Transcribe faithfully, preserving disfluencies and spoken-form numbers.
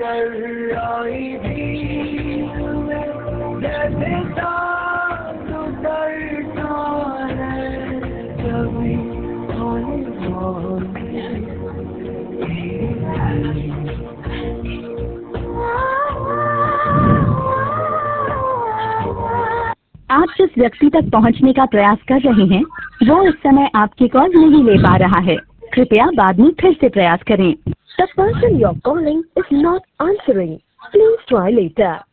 आई भीड़ में जैसे चाँद उतरता है, कभी हौले हौले। आप जिस व्यक्ति तक पहुंचने का प्रयास कर रहे हैं वो इस समय आपकी कॉल नहीं ले पा रहा है। कृपया बाद में फिर से प्रयास करें। The person you're calling is not answering. Please try later.